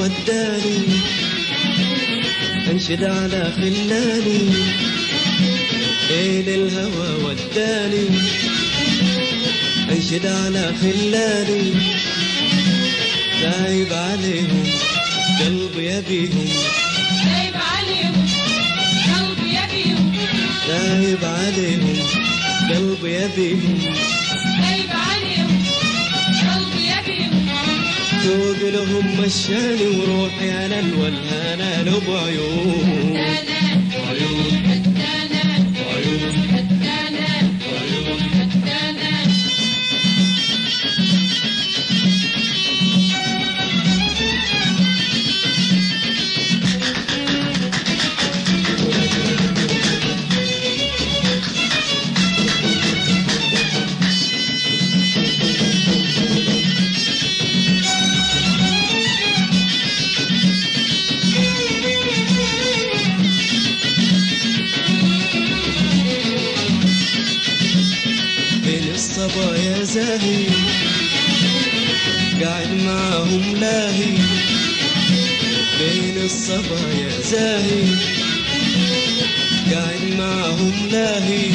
وداني انشد على خلاني، إلى الهوى وداني انشد على خلاني، دايب عليهم قلبي يبيهم، دايب عليهم قلبي يبيهم، دايب عليهم قلبي يبيهم، دايب عليهم قلبي يبيهم، شوق لهم مشاني وروحي على الولهانة له بعيون، عيون فتانة عيون فتانة عيون فتانة. الصبايا زاهي قاعد معاهم لاهي، بين الصبايا زاهي قاعد معاهم لاهي،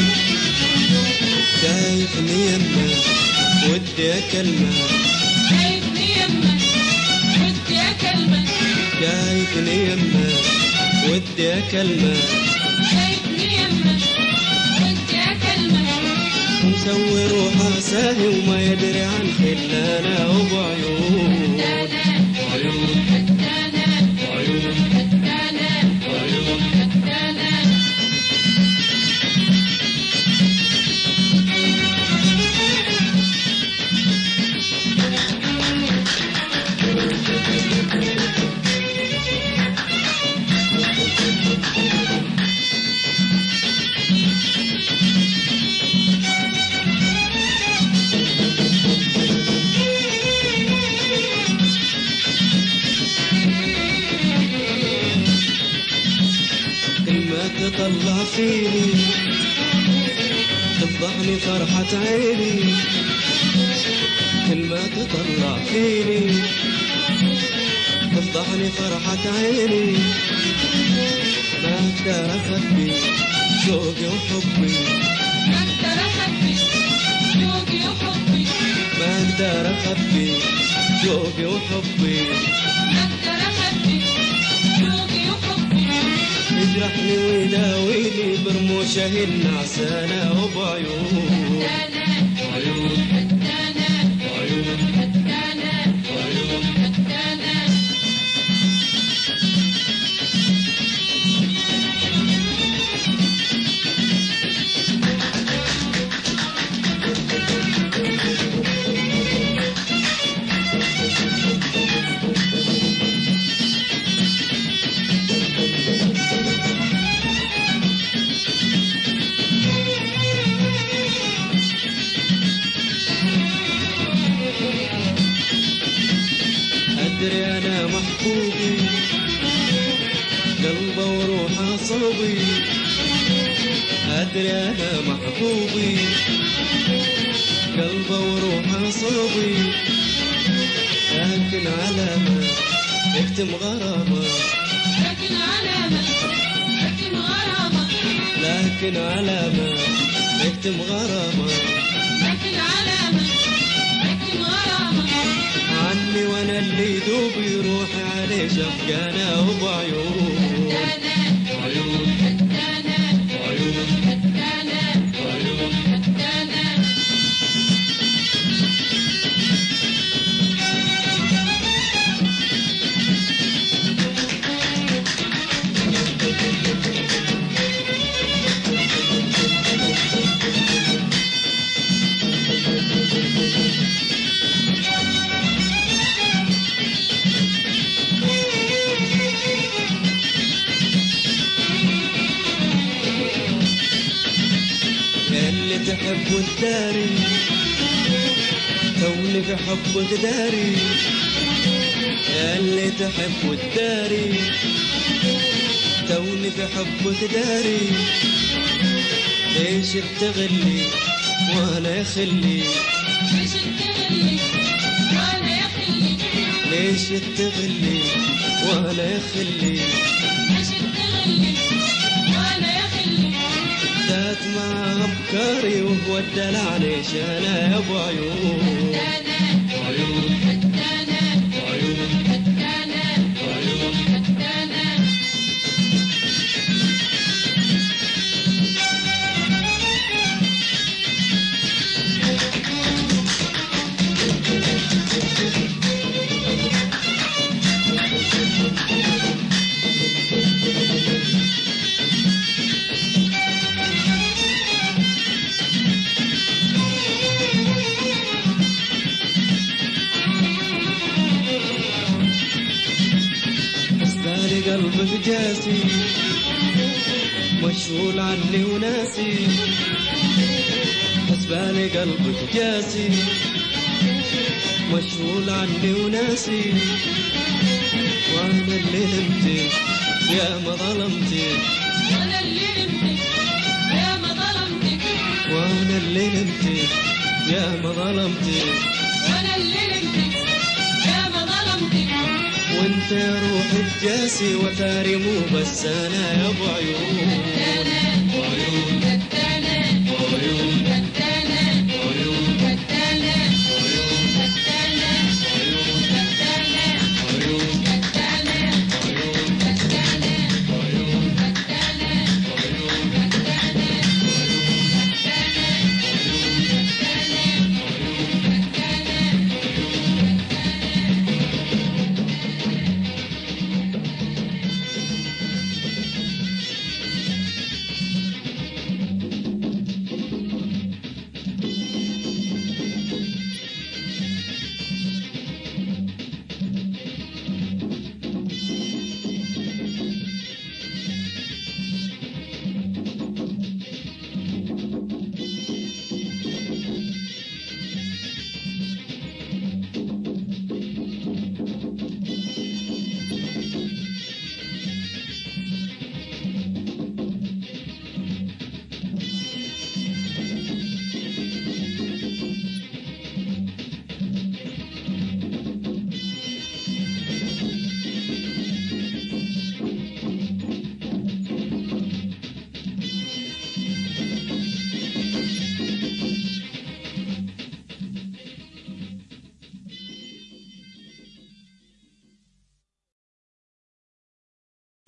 شايفني يمه ودي اكلمه، شايفني يمه ودي اكلمه، شايفني يمه ودي اكلمه، شايفني يمه ودي اكلمه، مسوي روحه ساهي وما يدري عن خلانه وبعيون، عيون فتانة عيون فتانة عيون فتانة. تطلع فيني تفضحني فرحة عيني، كل ما تطلع فيني تفضحني فرحة عيني، ما اقدر اخبي شوقي وحبي، ما اقدر اخبي شوقي وحبي، ما اقدر اخبي شوقي وحبي، ما اقدر اخبي شوقي وحبي، يجرحني ويداويني برموشه النعسانة وبعيون، عيون فتانة عيون فتانة عيون فتانة. أدري أنا محبوبي قلبه وروحه صوبي، أدري أنا محبوبي قلبه وروحه صوبي، لكن علامة يكتم غرامة، لكن علامة لكن غرامة، لكن علامة يكتم غرامة، لكن علامة لكن غرامة، عني وأنا اللي دوبي روحي عليه شفقانة وبعيون، عيون فتانة عيون فتانة عيون فتانة. اللي تحب وتداري توني في حبك داري، اللي تحب وتداري توني في حبك داري، ليش تغلي وانا يخلي، ليش تغلي وانا يخلي، ليش تغلي وانا يخلي أشد غلي وأنا يا خلي ذات مع افكاري وهو الدلع ليش انا يا ابو عيون فتانة عيون فتانة عيون فتانة عيون فتانة بالي قلبك جاسي مشغول عني وناسي حسبالي قلبك جاسي مشغول عني وناسي وانا اللي نمتي يا ما ظلمتي وأنا اللي نمتك يا ما ظلمتك وانا اللي نمتي يا ما ظلمتي وأنا اللي نمتك يا ما ظلمتك وانت يا روح الجاسي وتاري مو بس انا يا ابو عيون فتانة عيون